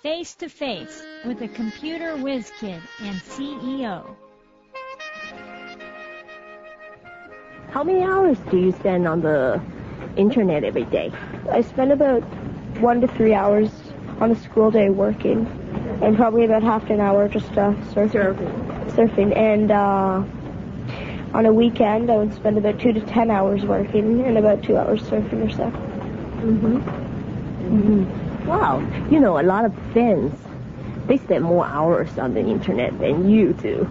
Face to Face with a computer whiz kid and CEO. How many hours do you spend on the internet every day? I spend about 1 to 3 hours on a school day working, and probably about half an hour just surfing. And on a weekend, I would spend about 2 to 10 hours working and about 2 hours surfing or so. Wow. You know, a lot of fans, they spend more hours on the internet than you do.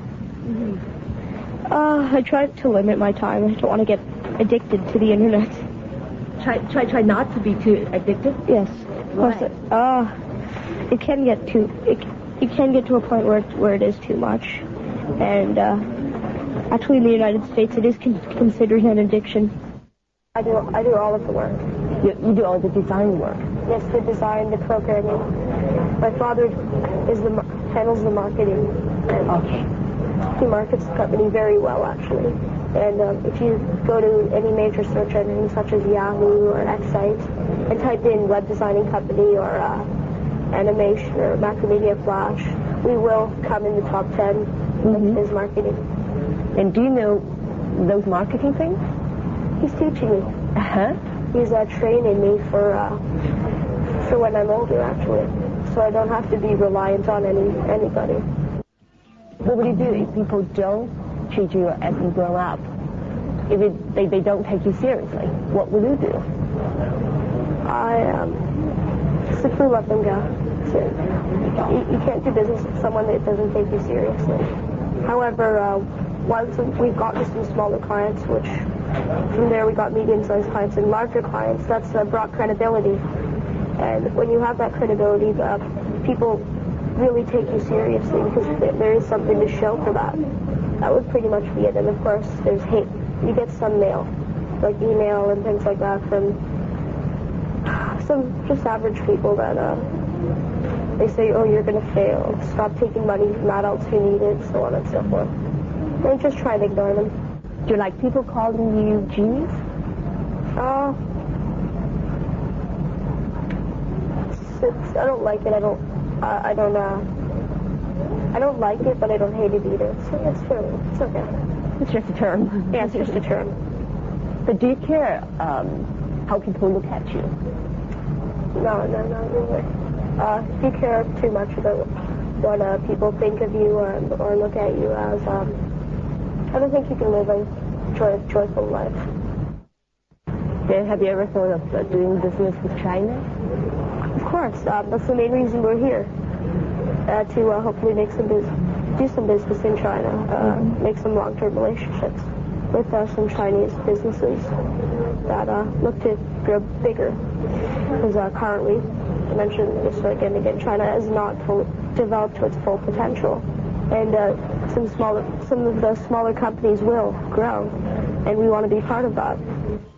I try to limit my time. I don't want to get addicted to the internet. Try not to be too addicted? Yes. Of course. It can get to a point where it is too much. And actually in the United States it is considered an addiction. I do all of the work. You do all the design work? Yes, the design, the programming. My father handles the marketing. Okay. He markets the company very well, actually. And if you go to any major search engine, such as Yahoo or Excite, and type in web designing company or animation or Macromedia Flash, we will come in the top 10 of his marketing. And do you know those marketing things? He's teaching me. He's training me for when I'm older, actually. So I don't have to be reliant on anybody. What would you do if people don't treat you as you grow up? If they don't take you seriously, what will you do? I simply let them go. So you can't do business with someone that doesn't take you seriously. However, once we've gotten some smaller clients, which from there we got medium-sized clients and larger clients, that's brought credibility. And when you have that credibility, people really take you seriously because there is something to show for that. That would pretty much be it. And of course, there's hate. You get some mail, like email and things like that from some just average people that they say, oh, you're going to fail. Stop taking money from adults who need it, so on and so forth. And just try and ignore them. Do you like people calling you genius? I don't like it. I don't like it, but I don't hate it either. So it's fair. It's okay. It's just a term. Yeah, it's just a term. But do you care how people look at you? No, not really. If you care too much about what people think of you or look at you as, I don't think you can live a joyful life. Then have you ever thought of doing business with China? Of course. That's the main reason we're here. To hopefully do some business in China, make some long-term relationships with some Chinese businesses that look to grow bigger. Because currently, I mentioned this again, China is not developed to its full potential, and some of the smaller companies will grow, and we want to be part of that.